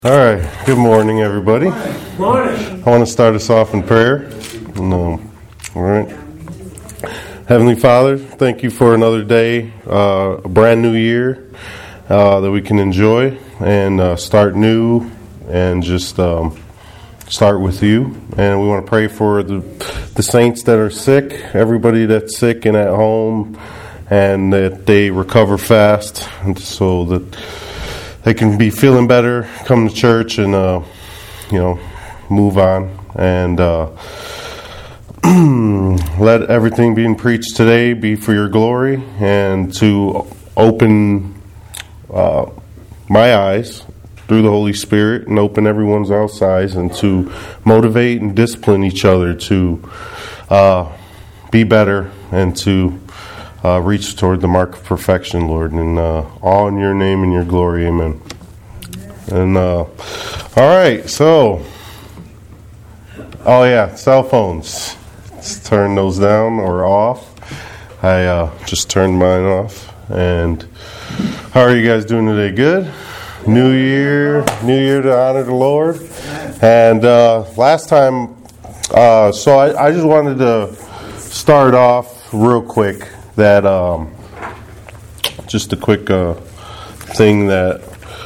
All right. Good morning, everybody. Morning. I want to start us off in prayer. All right. Heavenly Father, thank you for another day, a brand new year that we can enjoy and start new and just start with you. And we want to pray for the saints that are sick, everybody that's sick and at home, and that they recover fast, and so that they can be feeling better, come to church, and move on, and let everything being preached today be for your glory, and to open my eyes through the Holy Spirit, and open everyone else's eyes, and to motivate and discipline each other to be better and to reach toward the mark of perfection, Lord, and all in your name and your glory, amen. And all right, so cell phones. Let's turn those down or off. I just turned mine off. And how are you guys doing today? Good. New year to honor the Lord. And last time, so I just wanted to start off real quick. That just a quick thing that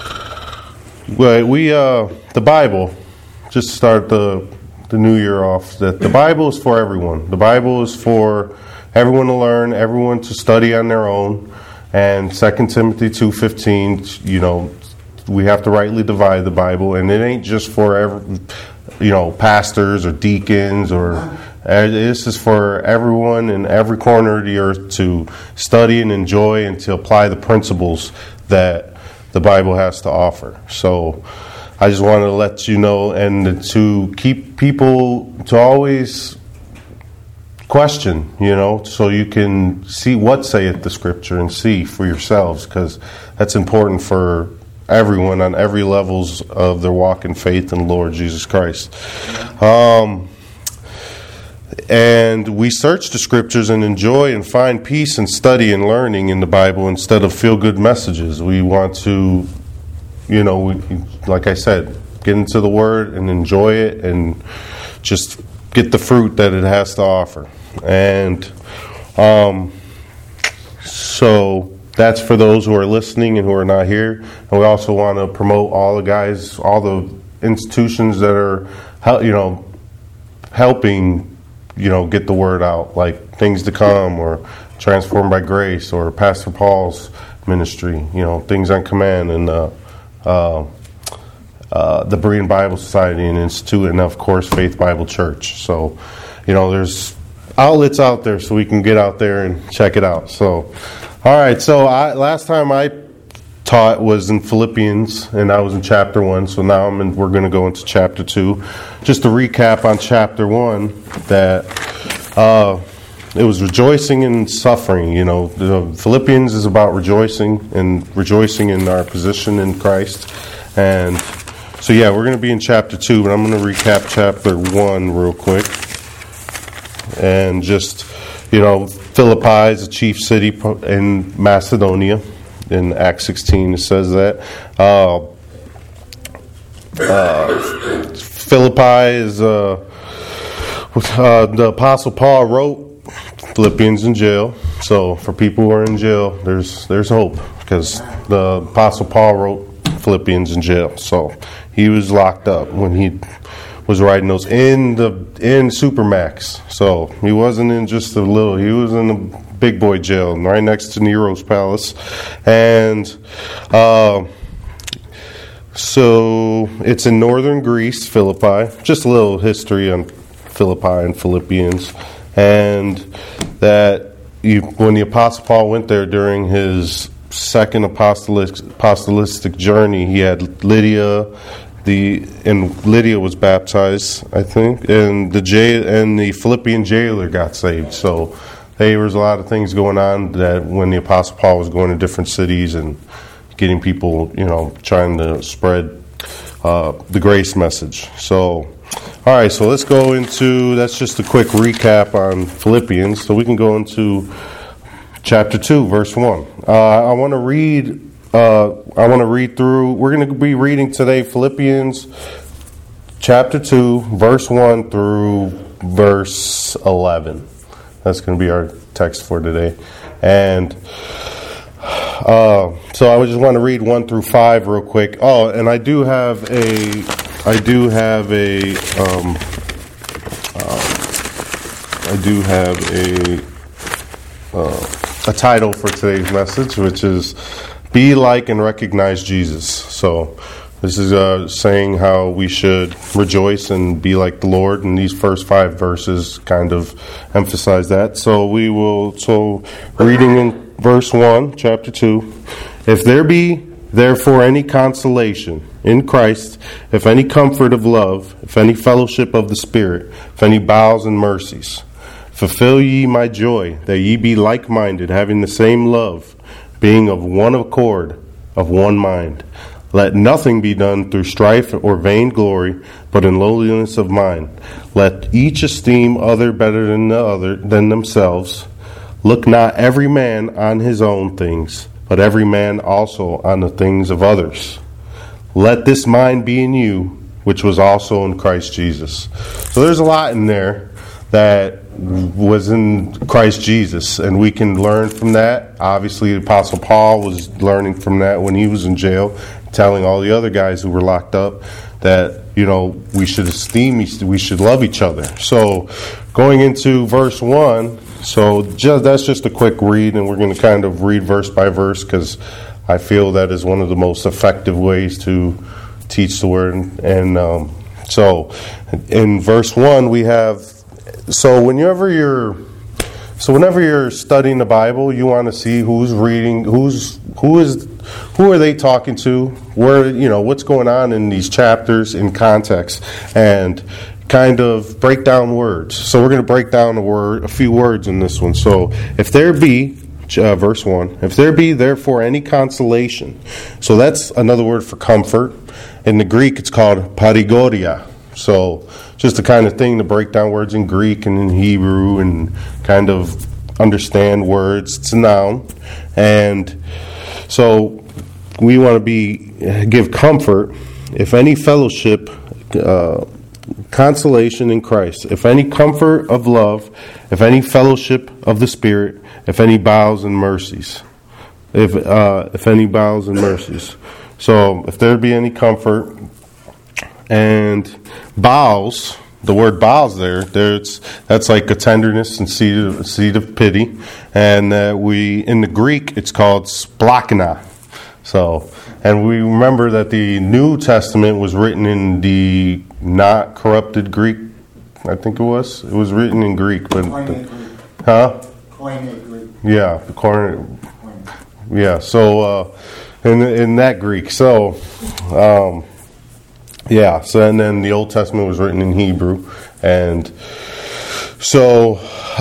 we the Bible, just start the new year off, that the Bible is for everyone. The Bible is for everyone to learn, everyone to study on their own. And 2 Timothy 2:15, we have to rightly divide the Bible, and it ain't just for pastors or deacons or. This is for everyone in every corner of the earth to study and enjoy and to apply the principles that the Bible has to offer. So I just wanted to let you know, and to keep people to always question, so you can see what saith the Scripture and see for yourselves, because that's important for everyone on every levels of their walk in faith in the Lord Jesus Christ. And we search the Scriptures and enjoy and find peace and study and learning in the Bible instead of feel-good messages. We want to, like I said, get into the Word and enjoy it and just get the fruit that it has to offer. And so that's for those who are listening and who are not here. And we also want to promote all the guys, all the institutions that are, helping get the word out, like Things to Come or Transformed by Grace or Pastor Paul's ministry, Things on Command, and the Berean Bible Society and Institute, and of course Faith Bible Church. So, there's outlets out there, so we can get out there and check it out. So, all right. So last time I taught was in Philippians, and I was in chapter 1. So now we're going to go into chapter 2. Just to recap on chapter 1, that it was rejoicing in suffering. The Philippians is about rejoicing in our position in Christ. And so we're going to be in chapter 2, but I'm going to recap chapter 1 real quick. And just, Philippi is a chief city in Macedonia. In Acts 16, it says that. Philippi is the Apostle Paul wrote Philippians in jail. So for people who are in jail, there's hope, because the Apostle Paul wrote Philippians in jail. So he was locked up when he was writing those in Supermax. So he wasn't in just he was in the big boy jail right next to Nero's palace. And so it's in northern Greece, Philippi. Just a little history on Philippi and Philippians. And that when the Apostle Paul went there during his second apostolic journey, he had Lydia. Lydia was baptized, I think, and the Philippian jailer got saved. So there was a lot of things going on that when the Apostle Paul was going to different cities and getting people, trying to spread the grace message. So, all right, so let's go into, that's just a quick recap on Philippians. So we can go into chapter 2, verse 1. I want to read I want to read through. We're going to be reading today Philippians chapter 2, verse 1 through verse 11. That's going to be our text for today. And so I just want to read 1 through 5 real quick. Oh, and I do have a title for today's message, which is "Be Like and Recognize Jesus." So this is saying how we should rejoice and be like the Lord, and these first 5 verses kind of emphasize that. So reading in verse 1, chapter 2, "If there be therefore any consolation in Christ, if any comfort of love, if any fellowship of the Spirit, if any bowels and mercies, fulfill ye my joy, that ye be like-minded, having the same love, being of one accord, of one mind. Let nothing be done through strife or vainglory, but in lowliness of mind. Let each esteem other better than themselves. Look not every man on his own things, but every man also on the things of others. Let this mind be in you, which was also in Christ Jesus." So there's a lot in there that was in Christ Jesus, and we can learn from that. Obviously, the Apostle Paul was learning from that when he was in jail, telling all the other guys who were locked up that, we should esteem, we should love each other. So going into verse 1, that's just a quick read, and we're going to kind of read verse by verse because I feel that is one of the most effective ways to teach the word. And so in verse 1 we have, whenever you're studying the Bible, you want to see who's reading, who are they talking to, where, what's going on in these chapters in context, and kind of break down words. So we're going to break down a few words in this one. So if there be, verse 1, "If there be therefore any consolation," so that's another word for comfort. In the Greek, it's called parigoria. So just the kind of thing to break down words in Greek and in Hebrew and kind of understand words. It's a noun. And so we want to give comfort, if any fellowship, consolation in Christ, if any comfort of love, if any fellowship of the Spirit, if any bowels and mercies. If any bowels and mercies. So if there be any comfort, and bowels, the word bowels that's like a tenderness and seed of pity, and in the Greek it's called splachna. So, and we remember that the New Testament was written in the not corrupted Greek. I think it was written in Greek, but Koine Greek. Yeah, the corner. Yeah, so in that Greek, so. And then the Old Testament was written in Hebrew, and so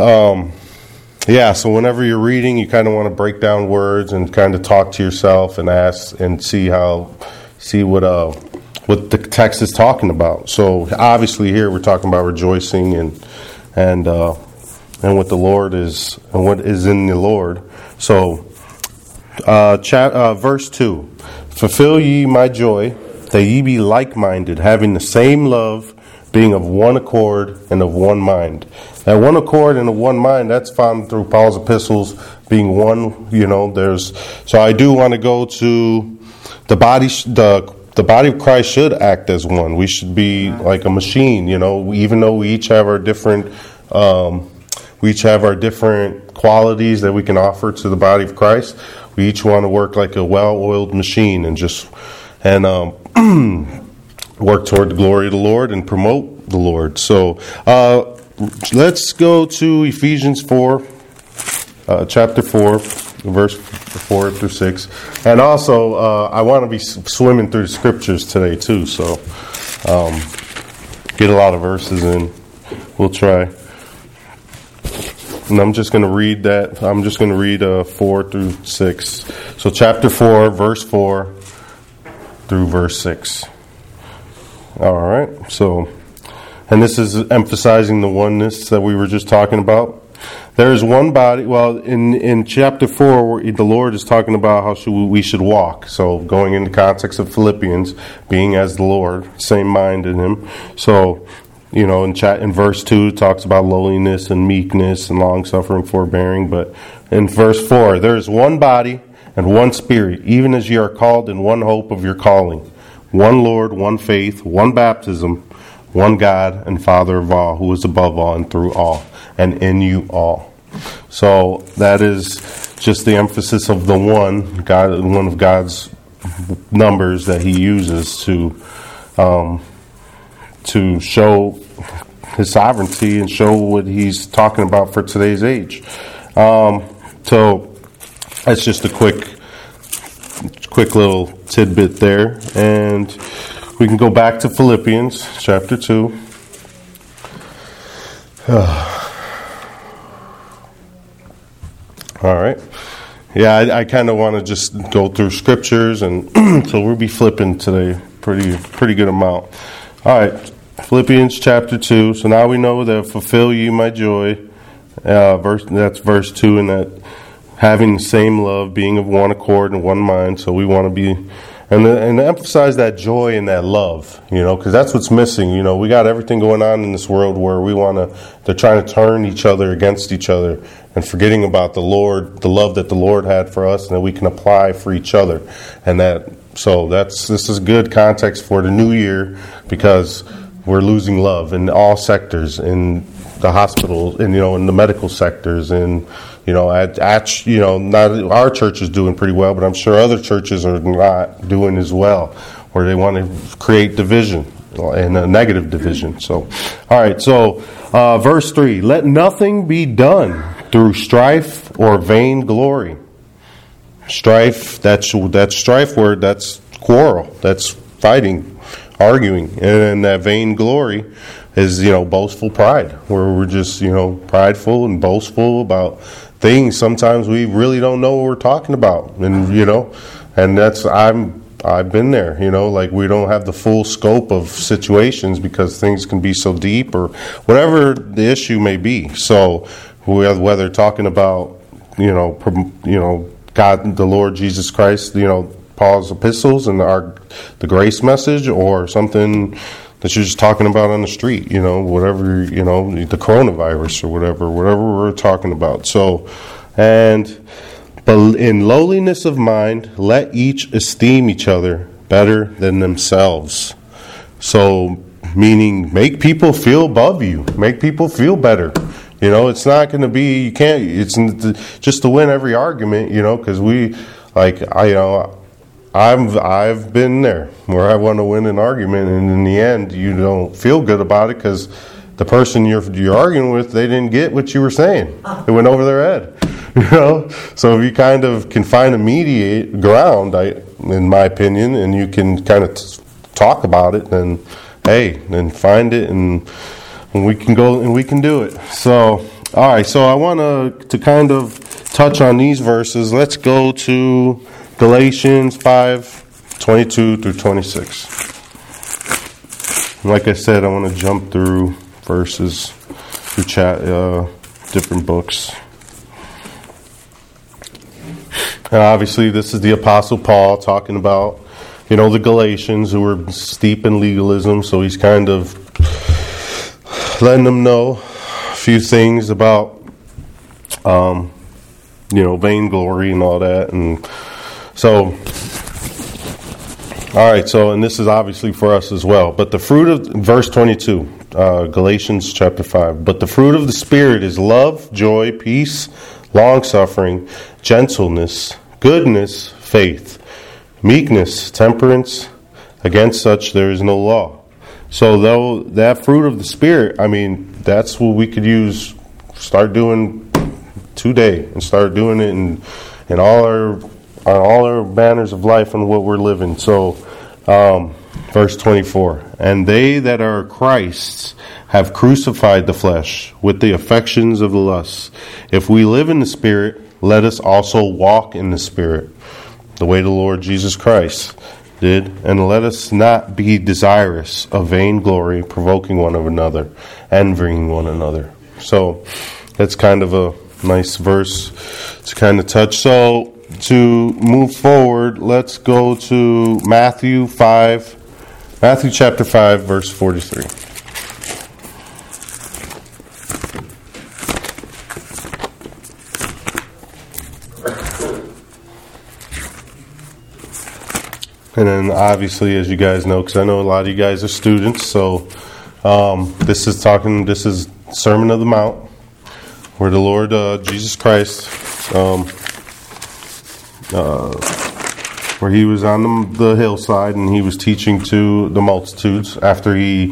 whenever you're reading, you kind of want to break down words and kind of talk to yourself and ask and see what the text is talking about. So obviously here we're talking about rejoicing and what the Lord is and what is in the Lord. So verse 2, "Fulfill ye my joy, that ye be like-minded, having the same love, being of one accord and of one mind." That one accord and of one mind, that's found through Paul's epistles, being one, so I do want to go to the body. The body of Christ should act as one. We should be like a machine, even though we each have our different qualities that we can offer to the body of Christ. We each want to work like a well-oiled machine and work toward the glory of the Lord and promote the Lord. So let's go to Ephesians 4, chapter 4, verse 4 through 6. And also, I want to be swimming through the scriptures today too, so get a lot of verses in. We'll try. And I'm just going to read that. I'm just going to read 4 through 6. So chapter 4, verse 4 through verse 6. All right. So, and this is emphasizing the oneness that we were just talking about. There is one body. Well, in chapter 4, the Lord is talking about how we should walk. So going into context of Philippians, being as the Lord, same mind in Him. So, in verse 2, it talks about lowliness and meekness and long-suffering, forbearing. But in verse 4, there is one body and one Spirit, even as ye are called in one hope of your calling. One Lord, one faith, one baptism, one God and Father of all, who is above all and through all, and in you all. So that is just the emphasis of the one God, one of God's numbers that He uses to show His sovereignty and show what He's talking about for today's age. So that's just a quick little tidbit there, and we can go back to Philippians chapter 2. All right. Yeah, I kind of want to just go through scriptures, and so we'll be flipping today, pretty good amount. All right, Philippians chapter 2. So now we know that fulfill you my joy. That's verse 2, and that having the same love, being of one accord and one mind. So we want to be, and emphasize that joy and that love, because that's what's missing. We got everything going on in this world where they're trying to turn each other against each other and forgetting about the Lord, the love that the Lord had for us and that we can apply for each other. And this is good context for the new year, because we're losing love in all sectors, in the hospitals, and in the medical sectors, and not our church is doing pretty well, but I'm sure other churches are not doing as well, where they want to create division and a negative division. So, all right. So, verse 3: let nothing be done through strife or vain glory. Strife, that's strife word, that's quarrel, that's fighting, arguing, and that vain glory is boastful pride, where we're just prideful and boastful about things sometimes we really don't know what we're talking about, and that's I've been there, like we don't have the full scope of situations because things can be so deep or whatever the issue may be. So whether talking about God, the Lord Jesus Christ, Paul's epistles and the grace message, or something that you're just talking about on the street, whatever, the coronavirus or whatever we're talking about. So, but in lowliness of mind, let each esteem each other better than themselves. So, meaning make people feel above you, make people feel better. It's not going to be, it's just to win every argument, because I've been there where I want to win an argument, and in the end, you don't feel good about it because the person you're arguing with, they didn't get what you were saying. It went over their head. So if you kind of can find a mediate ground, in my opinion, and you can kind of talk about it, then find it, and we can go and we can do it. So, all right. So I want to kind of touch on these verses. Let's go to Galatians 5:22 through 26. Like I said, I want to jump through verses through different books. And obviously, this is the Apostle Paul talking about, the Galatians who were steep in legalism. So he's kind of letting them know a few things about, vainglory and all that. And so, all right, and this is obviously for us as well. But the fruit of, verse 22, Galatians chapter 5, but the fruit of the Spirit is love, joy, peace, long-suffering, gentleness, goodness, faith, meekness, temperance. Against such there is no law. So though that fruit of the Spirit, that's what we could use, start doing today, and start doing it in all our manners of life and what we're living. So, verse 24, and they that are Christ's have crucified the flesh with the affections of the lusts. If we live in the Spirit, let us also walk in the Spirit, the way the Lord Jesus Christ did. And let us not be desirous of vainglory, provoking one another, envying one another. So, that's kind of a nice verse to kind of touch. So to move forward, let's go to Matthew chapter 5, verse 43. And then obviously, as you guys know, because I know a lot of you guys are students, so this is Sermon of the Mount, where the Lord Jesus Christ, where he was on the hillside and he was teaching to the multitudes after he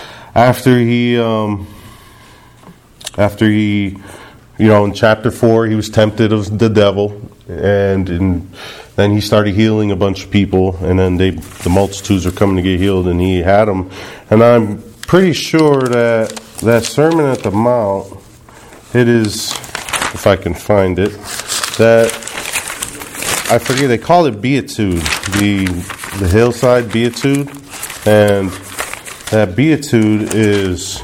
in chapter 4 he was tempted of the devil, and then he started healing a bunch of people, and then the multitudes are coming to get healed, and he had them. And I'm pretty sure that Sermon at the Mount, it is, if I can find it, that I forget, they call it Beatitude, the hillside Beatitude, and that Beatitude is,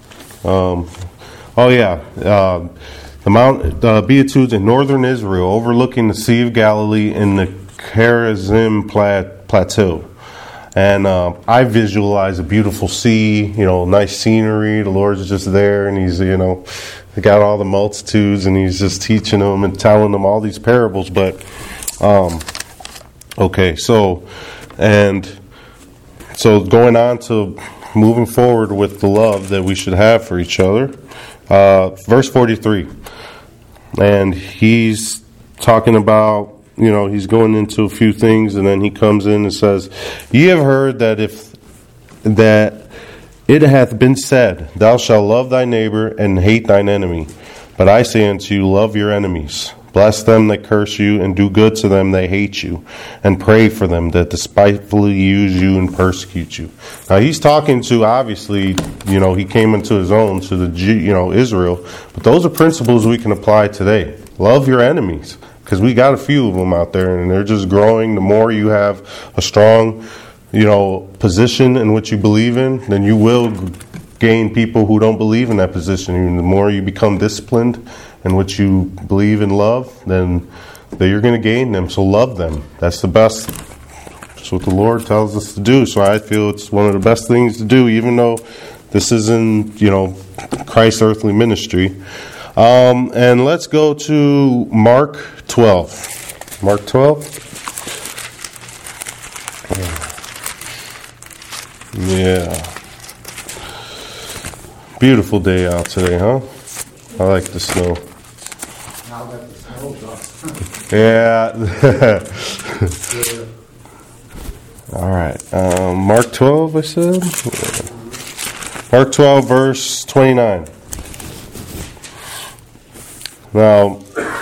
the Mount Beatitudes in northern Israel, overlooking the Sea of Galilee in the Chorazim Plateau. And I visualize a beautiful sea, nice scenery. The Lord's just there, and he's, they got all the multitudes, and he's just teaching them and telling them all these parables. But, so going on to moving forward with the love that we should have for each other. Verse 43. And he's talking about, he's going into a few things, and then he comes in and says, "Ye have heard that it hath been said, Thou shalt love thy neighbor and hate thine enemy. But I say unto you, love your enemies. Bless them that curse you, and do good to them that hate you, and pray for them that despitefully use you and persecute you." Now he's talking to, obviously, he came into his own, to the Israel, but those are principles we can apply today. Love your enemies, because we got a few of them out there, and they're just growing. The more you have a strong, position in what you believe in, then you will gain people who don't believe in that position. And the more you become disciplined in what you believe and love, then you're going to gain them. So love them. That's the best. That's what the Lord tells us to do. So I feel it's one of the best things to do, even though this isn't, Christ's earthly ministry. And let's go to Mark 12. Mark 12. Yeah. Beautiful day out today, huh? I like the snow. Now that the snow's off. Yeah. All right. Mark 12, I said? Yeah. Mark 12, verse 29. Now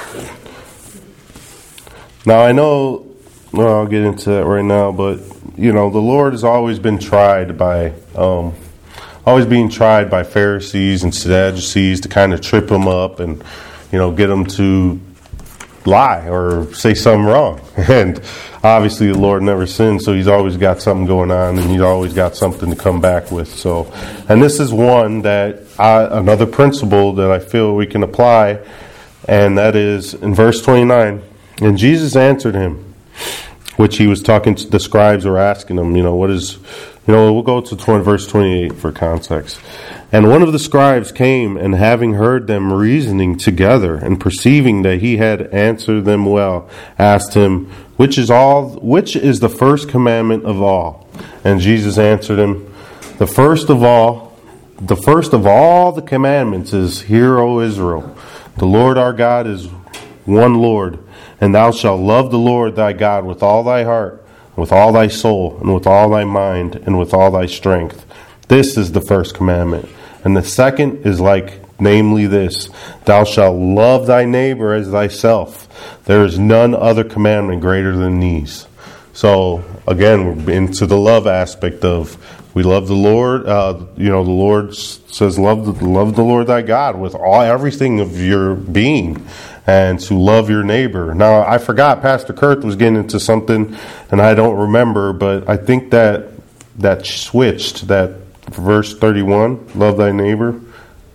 I know, I'll get into that right now, but, the Lord has always been tried by, being tried by Pharisees and Sadducees to kind of trip him up and, get him to lie or say something wrong. And obviously the Lord never sinned, so he's always got something going on, and he's always got something to come back with. So, and this is one that another principle that I feel we can apply, and that is in verse 29. And Jesus answered him, which he was talking to the scribes, or asking them, what is, we'll go to verse 28 for context. And one of the scribes came, and having heard them reasoning together, and perceiving that he had answered them well, asked him, which is the first commandment of all? And Jesus answered him, the first of all the commandments is, Hear, O Israel, the Lord our God is one Lord, and thou shalt love the Lord thy God with all thy heart, with all thy soul, and with all thy mind, and with all thy strength. This is the first commandment. And the second is namely this, Thou shalt love thy neighbor as thyself. There is none other commandment greater than these. So, again, we're into the love aspect of, we love the Lord. The Lord says, love the Lord thy God with everything of your being, and to love your neighbor. Now, I forgot, Pastor Kurt was getting into something, and I don't remember, but I think that switched, that verse 31, love thy neighbor.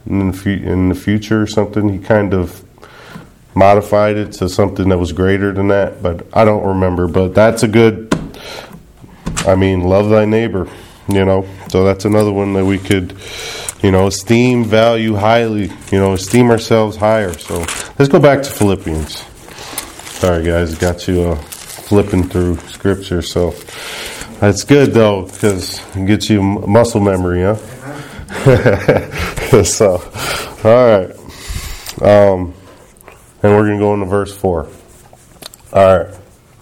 in the future or something. He kind of modified it to something that was greater than that, but I don't remember. But that's a good, love thy neighbor, So that's another one that we could, esteem, value highly, esteem ourselves higher. So let's go back to Philippians. Sorry, guys, got you flipping through scripture. So that's good, though, because it gets you muscle memory, huh? So, all right. And we're going to go into verse 4. All right.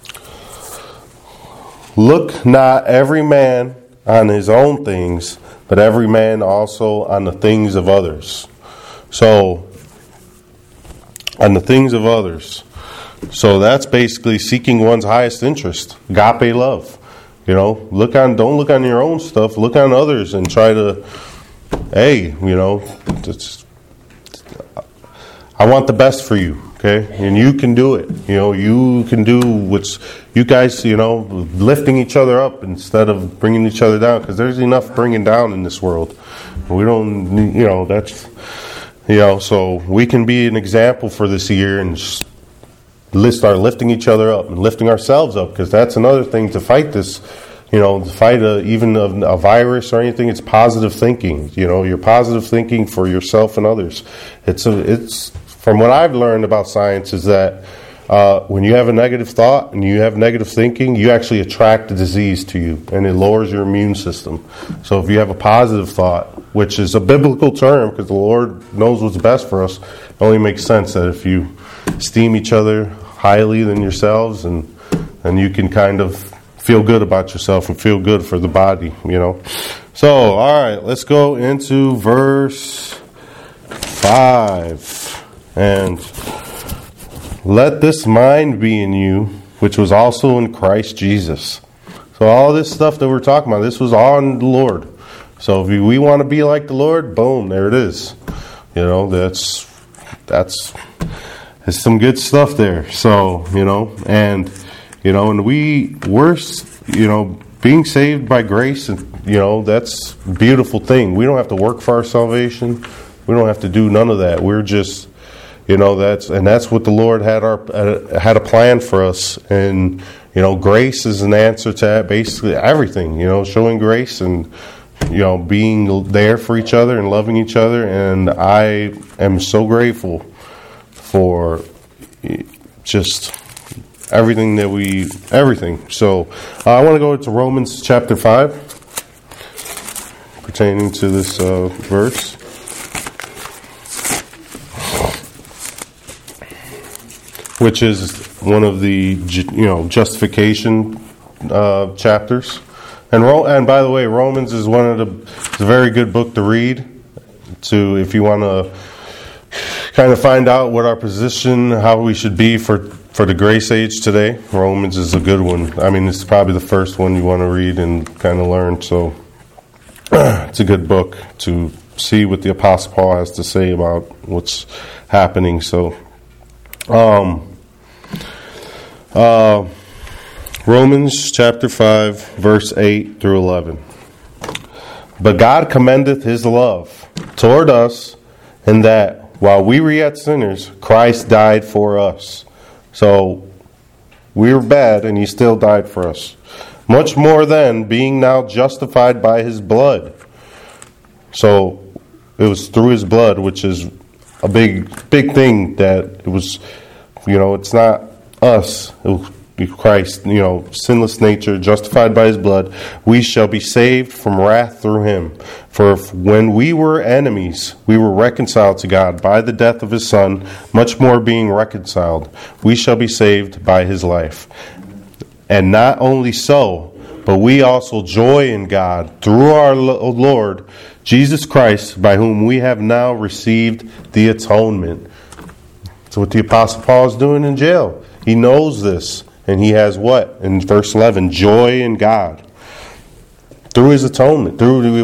Look not every man on his own things, but every man also on the things of others. So, on the things of others. So that's basically seeking one's highest interest. Agape love. Don't look on your own stuff. Look on others and try to, I want the best for you. Okay, and you can do it. You can do what's you guys. Lifting each other up instead of bringing each other down. Because there's enough bringing down in this world. We don't. That's. So we can be an example for this year and just start lifting each other up and lifting ourselves up. Because that's another thing to fight this. To fight even a virus or anything. It's positive thinking. You're positive thinking for yourself and others. It's. From what I've learned about science is that when you have a negative thought and you have negative thinking, you actually attract the disease to you, and it lowers your immune system. So if you have a positive thought, which is a biblical term because the Lord knows what's best for us, it only makes sense that if you esteem each other highly than yourselves, and you can kind of feel good about yourself and feel good for the body, So, all right, let's go into verse 5. And let this mind be in you, which was also in Christ Jesus. So all this stuff that we're talking about, this was on the Lord. So if we want to be like the Lord, boom, there it is. That's some good stuff there. So, and we're being saved by grace, and that's a beautiful thing. We don't have to work for our salvation. We don't have to do none of that. We're just that's what the Lord had a plan for us, and grace is an answer to basically everything. Showing grace and being there for each other and loving each other, and I am so grateful for just everything. So I want to go to Romans chapter 5 pertaining to this verse. Which is one of the justification chapters, and by the way, Romans is it's a very good book to read. If you want to kind of find out what our position, how we should be for the grace age today, Romans is a good one. It's probably the first one you want to read and kind of learn. So it's a good book to see what the Apostle Paul has to say about what's happening. So. Romans chapter 5, verse 8 through 11. But God commendeth his love toward us, in that while we were yet sinners, Christ died for us. So we were bad, and he still died for us. Much more then, being now justified by his blood. So it was through his blood, which is a big thing, that it was, it's not us, it was Christ, sinless nature, justified by his blood, we shall be saved from wrath through him. For when we were enemies, we were reconciled to God by the death of his Son. Much more being reconciled, we shall be saved by his life. And not only so, but we also joy in God through our Lord Jesus Christ, by whom we have now received the atonement. So what the Apostle Paul is doing in jail, he knows this. And he has what? In verse 11, joy in God. Through his atonement.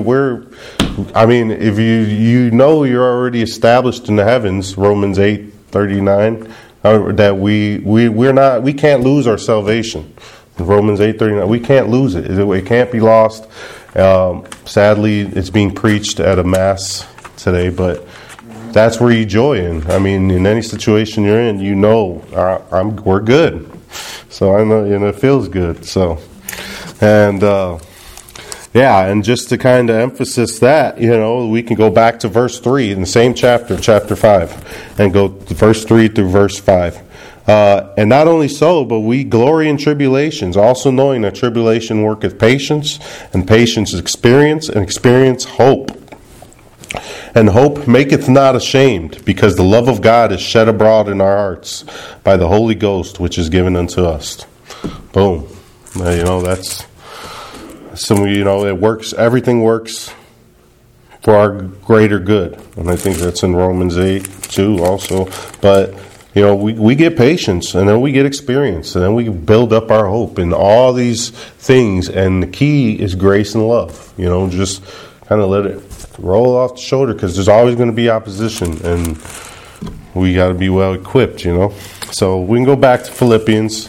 If you know you're already established in the heavens, Romans 8:39, that we can't lose our salvation. In Romans 8:39, we can't lose it. It can't be lost. Sadly, it's being preached at a mass today, but that's where you joy in. I mean, in any situation you're in, you know, we're good. So I know, it feels good. So, and and just to kind of emphasize that, we can go back to verse 3 in the same chapter 5, and go to verse 3 through verse 5. And not only so, but we glory in tribulations, also knowing that tribulation worketh patience, and patience experience, and experience hope. And hope maketh not ashamed, because the love of God is shed abroad in our hearts by the Holy Ghost, which is given unto us. Boom. That's some. It works. Everything works for our greater good, and I think that's in Romans 8 too, also. But we get patience, and then we get experience, and then we build up our hope in all these things. And the key is grace and love. Just kind of let it roll off the shoulder, because there's always going to be opposition, and we got to be well equipped. So we can go back to Philippians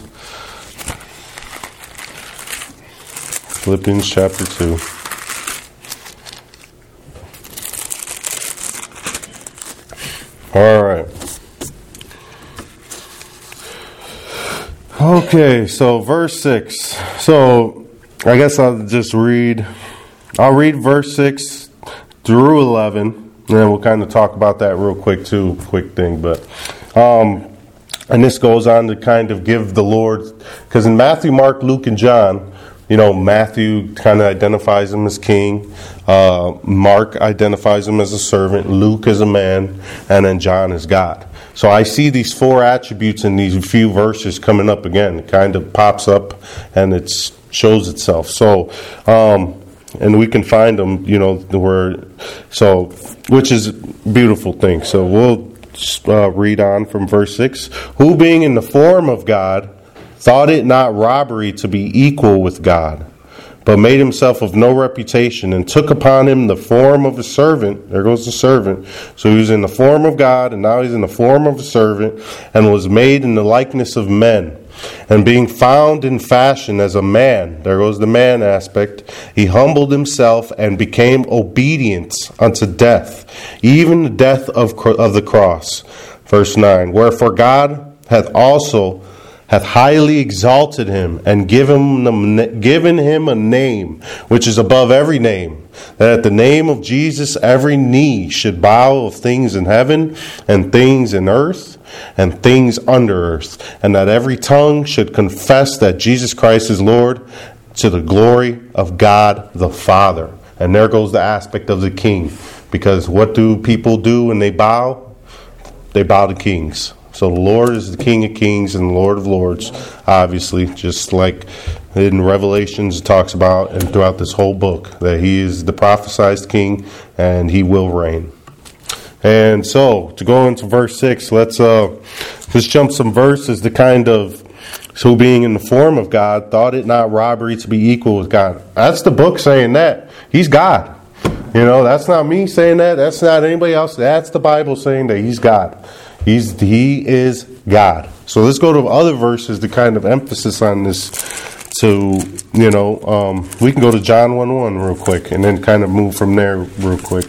chapter 2. All right. Okay, so verse 6. So I guess I'll read verse 6 through 11, and then we'll kind of talk about that real quick too. Quick thing, but and this goes on to kind of give the Lord, because in Matthew, Mark, Luke, and John, Matthew kind of identifies him as king. Mark identifies him as a servant. Luke as a man. And then John as God. So I see these 4 attributes in these few verses coming up again. It kind of pops up and it shows itself. So, and we can find them, which is a beautiful thing. So we'll read on from verse 6. Who being in the form of God, thought it not robbery to be equal with God, but made himself of no reputation, and took upon him the form of a servant. There goes the servant. So he was in the form of God, and now he's in the form of a servant, and was made in the likeness of men. And being found in fashion as a man, there goes the man aspect, he humbled himself and became obedient unto death, even the death of the cross. Verse 9, wherefore God hath highly exalted him, and given him a name which is above every name, that at the name of Jesus every knee should bow, of things in heaven, and things in earth, and things under earth, and that every tongue should confess that Jesus Christ is Lord, to the glory of God the Father. And there goes the aspect of the king, because what do people do when they bow? They bow to kings. So the Lord is the King of Kings and the Lord of Lords, obviously, just like in Revelations it talks about, and throughout this whole book, that he is the prophesied king and he will reign. And so, to go into verse 6, let's jump some verses to kind of, so being in the form of God, thought it not robbery to be equal with God. That's the book saying that. He's God. That's not me saying that. That's not anybody else. That's the Bible saying that he's God. He is God. So let's go to other verses to kind of emphasis on this. So, we can go to John 1:1 real quick, and then kind of move from there real quick.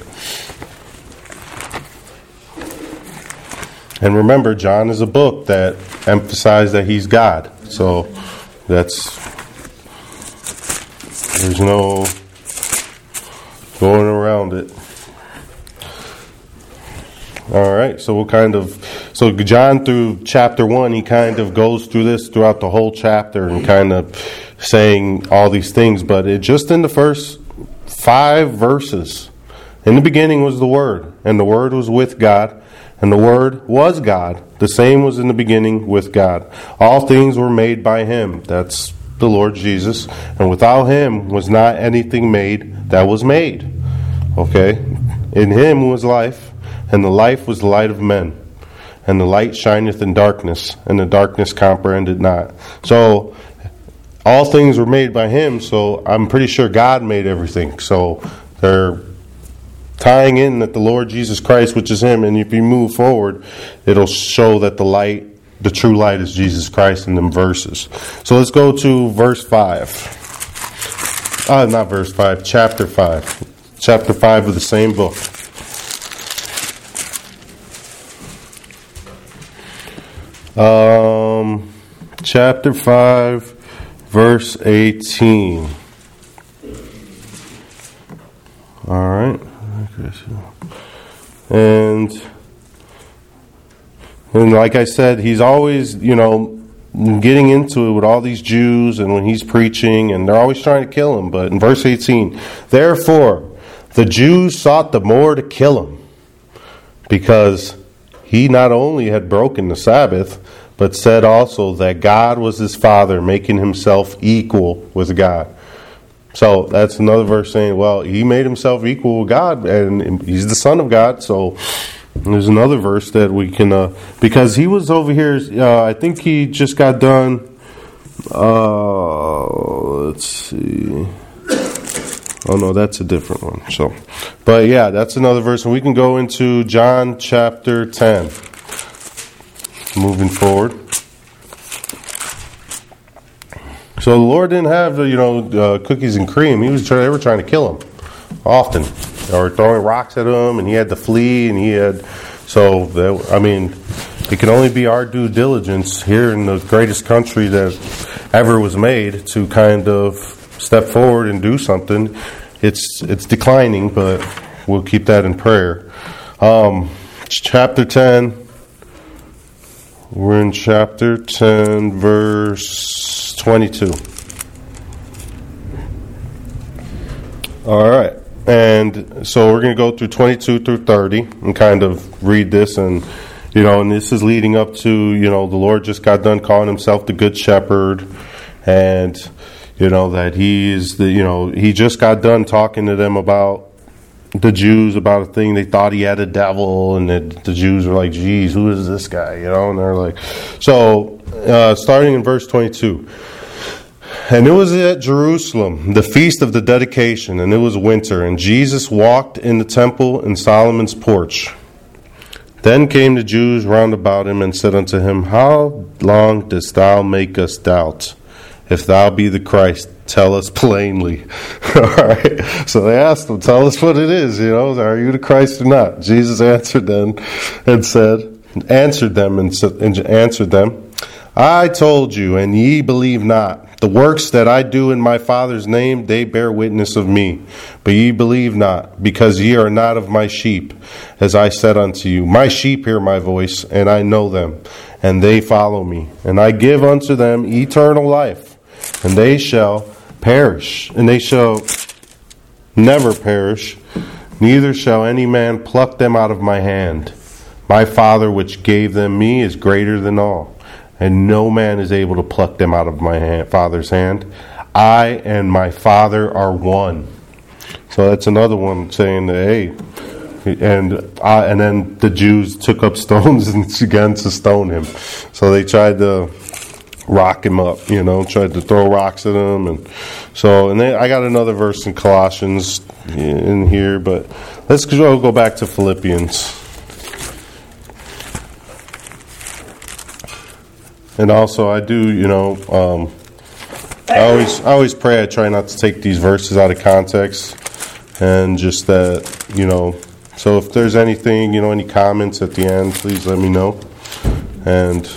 And remember, John is a book that emphasizes that he's God. So there's no going around it. All right, so so John through chapter 1, he kind of goes through this throughout the whole chapter and kind of saying all these things, but it just in the first 5 verses. In the beginning was the Word, and the Word was with God, and the Word was God. The same was in the beginning with God. All things were made by him. That's the Lord Jesus. And without him was not anything made that was made. Okay? In him was life, and the life was the light of men. And the light shineth in darkness, and the darkness comprehended not. So, all things were made by him, so I'm pretty sure God made everything. So, they're tying in that the Lord Jesus Christ, which is him, and if you move forward, it'll show that the true light is Jesus Christ in them verses. So let's go to verse 5. Not verse 5, chapter 5. Chapter 5 of the same book. Chapter 5, verse 18. All right. And like I said, he's always, getting into it with all these Jews and when he's preaching, and they're always trying to kill him. But in verse 18, therefore, the Jews sought the more to kill him, because he not only had broken the Sabbath, but said also that God was his Father, making himself equal with God. So that's another verse saying, well, he made himself equal with God, and he's the Son of God. So there's another verse that we can, because he was over here, I think he just got done, let's see. Oh no, that's a different one. So, but yeah, that's another verse. And we can go into John chapter 10. Moving forward. So the Lord didn't have, cookies and cream. They were trying to kill him often. They were throwing rocks at him, and he had to flee, and it can only be our due diligence here in the greatest country that ever was made to kind of step forward and do something. It's declining, but we'll keep that in prayer. Chapter 10. We're in chapter 10, verse 22. All right. And so we're going to go through 22 through 30 and kind of read this. And, and this is leading up to, the Lord just got done calling himself the Good Shepherd. And, that he is he just got done talking to them about the Jews, about a thing. They thought he had a devil, and the Jews were like, geez, who is this guy? And they're like, so starting in verse 22. And it was at Jerusalem, the feast of the dedication, and it was winter, and Jesus walked in the temple in Solomon's porch. Then came the Jews round about him and said unto him, how long dost thou make us doubt? If thou be the Christ, tell us plainly. All right. So they asked him, tell us what it is, are you the Christ or not? Jesus answered them, I told you, and ye believe not. The works that I do in my Father's name, they bear witness of me. But ye believe not, because ye are not of my sheep. As I said unto you, my sheep hear my voice, and I know them, and they follow me. And I give unto them eternal life, and they shall perish, and they shall never perish, neither shall any man pluck them out of my hand. My Father which gave them me is greater than all, and no man is able to pluck them out of my Father's hand. I and my Father are one. So that's another one saying that, hey, and then the Jews took up stones and began to stone him. So they tried to rock him up, tried to throw rocks at him. And then I got another verse in Colossians in here, but let's go back to Philippians. And also I do, I always pray. I try not to take these verses out of context, and just that, so if there's anything, any comments at the end, please let me know. And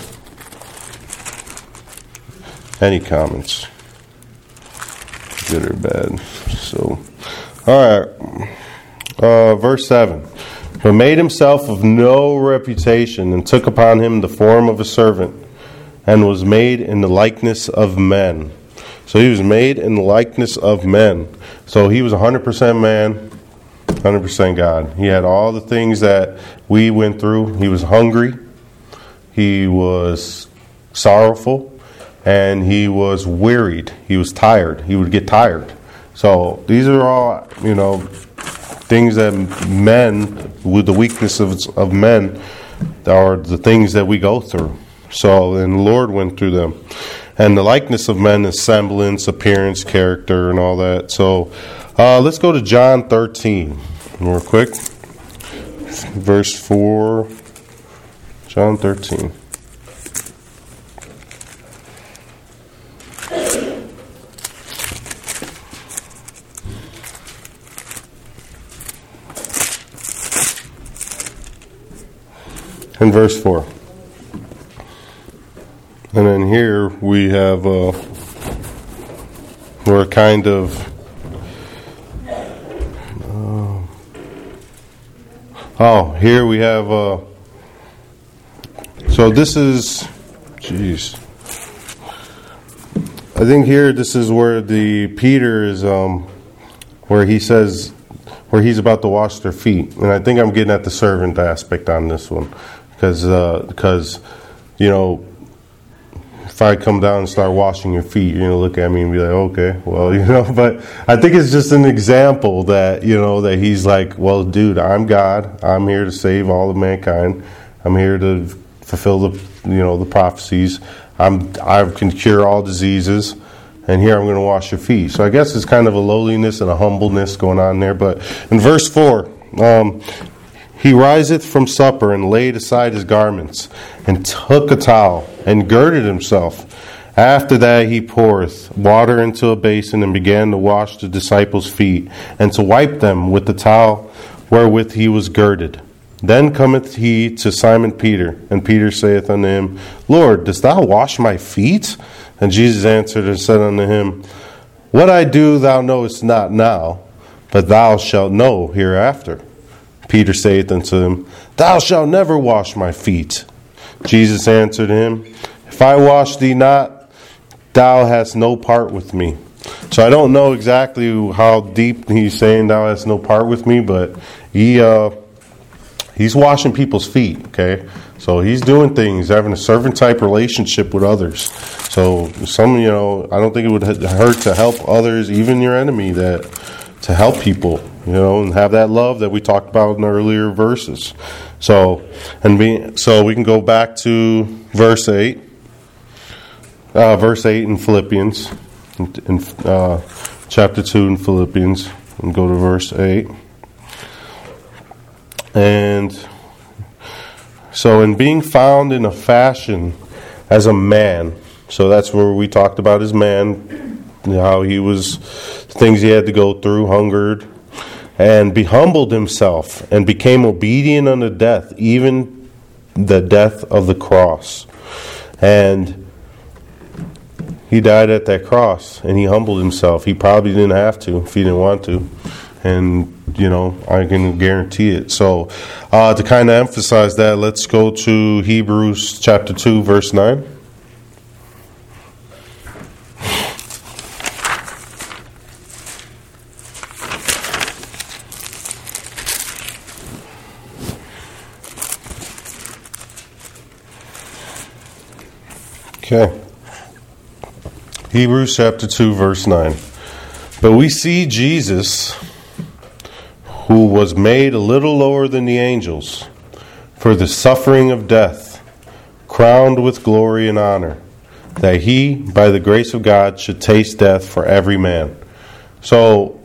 any comments, good or bad. So, all right. Verse 7. But made himself of no reputation, and took upon him the form of a servant, and was made in the likeness of men. So he was made in the likeness of men. So he was 100% man, 100% God. He had all the things that we went through. He was hungry. He was sorrowful. And he was wearied. He was tired. He would get tired. So these are all, things that men, with the weakness of men, are the things that we go through. So, and the Lord went through them. And the likeness of men is semblance, appearance, character, and all that. So let's go to John 13 real quick. Verse 4. John 13. In verse 4. And then here we have, we're kind of, here we have, so this is, I think here this is where Peter is, where he says, where he's about to wash their feet. And I think I'm getting at the servant aspect on this one. Because, you know, if I come down and start washing your feet, you're going to look at me and be like, okay, well, you know. But I think it's just an example that, you know, that he's like, well, dude, I'm God. I'm here to save all of mankind. I'm here to fulfill the, you know, the prophecies. I can cure all diseases. And here I'm going to wash your feet. So I guess it's kind of a lowliness and a humbleness going on there. But in verse 4, he riseth from supper and laid aside his garments and took a towel and girded himself. After that he poureth water into a basin and began to wash the disciples' feet and to wipe them with the towel wherewith he was girded. Then cometh he to Simon Peter, and Peter saith unto him, Lord, dost thou wash my feet? And Jesus answered and said unto him, What I do thou knowest not now, but thou shalt know hereafter. Peter saith unto him, Thou shalt never wash my feet. Jesus answered him, If I wash thee not, thou hast no part with me. So I don't know exactly how deep he's saying thou hast no part with me, but he's washing people's feet, okay? So he's doing things, having a servant-type relationship with others. So some, you know, I don't think it would hurt to help others, even your enemy, to help people, you know, and have that love that we talked about in the earlier verses. So we can go back to verse 8. Verse 8 in Philippians, in chapter 2 in Philippians, and go to verse 8. And so in being found in a fashion as a man, so that's where we talked about his man, how he was, things he had to go through, hungered, and humbled himself, and became obedient unto death, even the death of the cross. And he died at that cross, and he humbled himself. He probably didn't have to if he didn't want to. And, you know, I can guarantee it. So, to kind of emphasize that, let's go to Hebrews chapter 2, verse 9. Okay. Hebrews chapter 2, verse 9. But we see Jesus, who was made a little lower than the angels, for the suffering of death, crowned with glory and honor, that he, by the grace of God, should taste death for every man. So,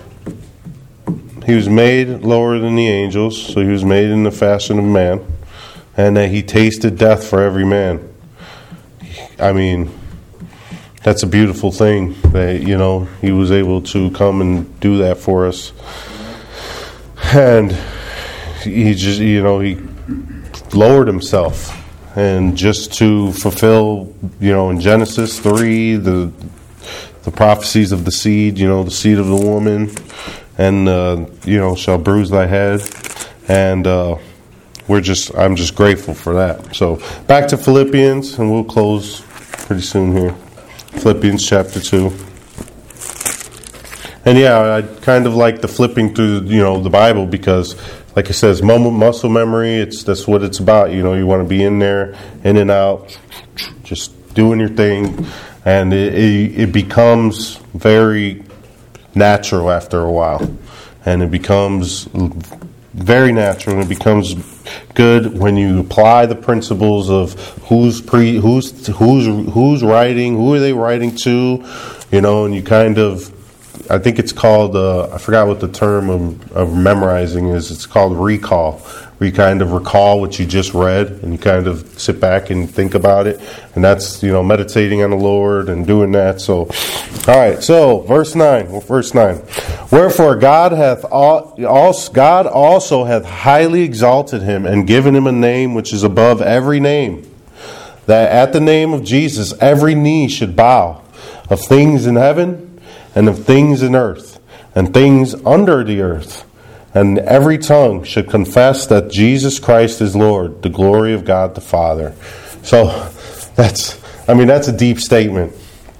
he was made lower than the angels, so he was made in the fashion of man, and that he tasted death for every man. I mean, that's a beautiful thing that, you know, he was able to come and do that for us. And he just, you know, he lowered himself, and just to fulfill, you know, in Genesis 3, the prophecies of the seed, you know, the seed of the woman, and, you know, shall bruise thy head. And I'm just grateful for that. So back to Philippians, and we'll close pretty soon here. Philippians chapter 2. And yeah, I kind of like the flipping through, you know, the Bible, because, like it says, muscle memory, that's what it's about. You know, you want to be in there, in and out, just doing your thing. And it becomes very natural after a while. And it becomes very natural, and it becomes good when you apply the principles of who's writing, who are they writing to, you know, and you kind of, I think it's called, I forgot what the term of memorizing is. It's called recall, where you kind of recall what you just read, and you kind of sit back and think about it. And that's, you know, meditating on the Lord and doing that. So, all right, so verse 9. Wherefore God also hath highly exalted him, and given him a name which is above every name, that at the name of Jesus every knee should bow, of things in heaven and of things in earth and things under the earth, and every tongue should confess that Jesus Christ is Lord, the glory of God the Father. So that's a deep statement.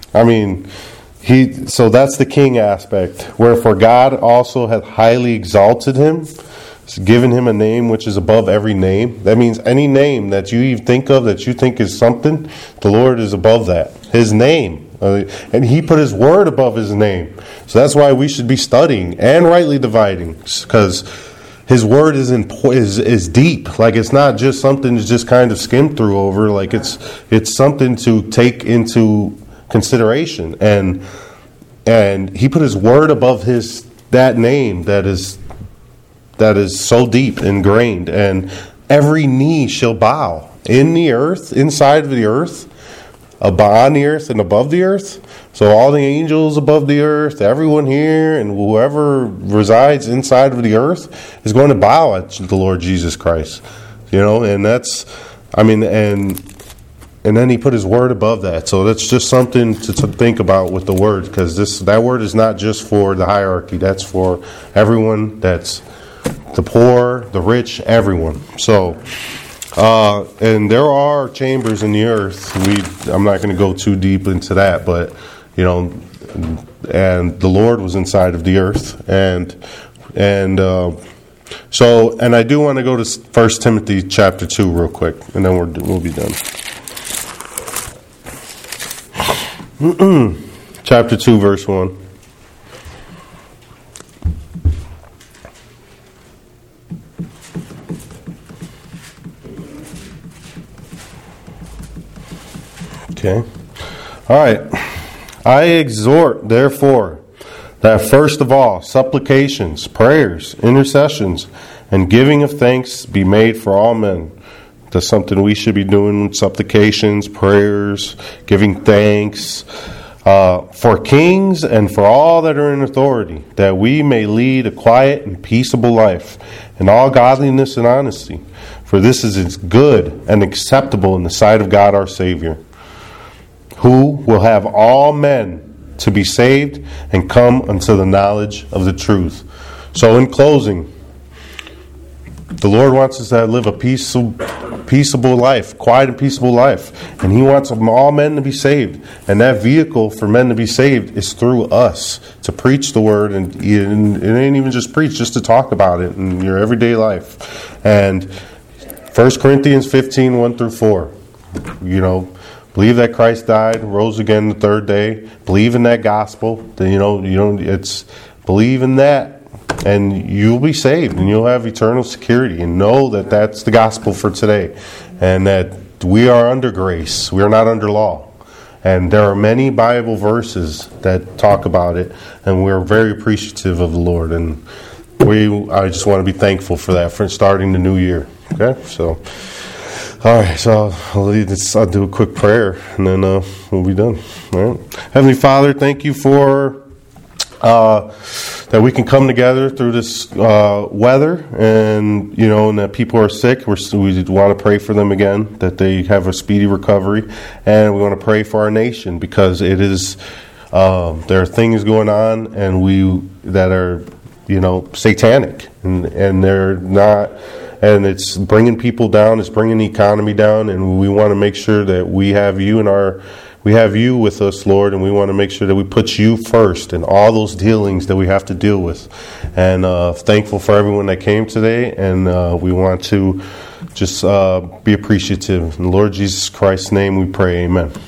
So that's the king aspect. Wherefore God also hath highly exalted him, given him a name which is above every name. That means any name that you even think of that you think is something, the Lord is above that. His name. And he put his word above his name. So that's why we should be studying and rightly dividing. Because his word is deep. Like, it's not just something to just kind of skim through over. Like, it's something to take into consideration. And he put his word above that name that is so deep ingrained, and every knee shall bow in the earth, inside of the earth, on the earth and above the earth. So all the angels above the earth, everyone here, and whoever resides inside of the earth is going to bow at the Lord Jesus Christ. And that's, and then he put his word above that. So that's just something to think about with the word, because that word is not just for the hierarchy. That's for everyone. That's the poor, the rich, everyone. So, and there are chambers in the earth. I'm not going to go too deep into that, but and the Lord was inside of the earth, and I do want to go to 1 Timothy chapter 2 real quick, and then we'll be done. Chapter 2, verse 1. Okay. All right. I exhort, therefore, that first of all, supplications, prayers, intercessions, and giving of thanks be made for all men. That's something we should be doing, supplications, prayers, giving thanks, for kings and for all that are in authority, that we may lead a quiet and peaceable life in all godliness and honesty. For this is good and acceptable in the sight of God our Savior, who will have all men to be saved and come unto the knowledge of the truth. So in closing, the Lord wants us to live a peaceable life, quiet and peaceable life. And He wants all men to be saved. And that vehicle for men to be saved is through us, to preach the Word. And it ain't even just preach, just to talk about it in your everyday life. And 1 Corinthians 15, 1 through 4. Believe that Christ died, rose again the third day. Believe in that gospel. It's believe in that. And you'll be saved, and you'll have eternal security. And know that that's the gospel for today. And that we are under grace. We are not under law. And there are many Bible verses that talk about it. And we're very appreciative of the Lord. And I just want to be thankful for that, for starting the new year. Okay? So, all right. So I'll do a quick prayer, and then we'll be done. All right. Heavenly Father, thank you for that we can come together through this weather, and that people are sick. We want to pray for them again, that they have a speedy recovery, and we want to pray for our nation, because it is there are things going on, and that are satanic, and they're not, and it's bringing people down, it's bringing the economy down, and we want to make sure that we have you with us, Lord, and we want to make sure that we put you first in all those dealings that we have to deal with. And thankful for everyone that came today, and we want to just be appreciative. In Lord Jesus Christ's name we pray, amen.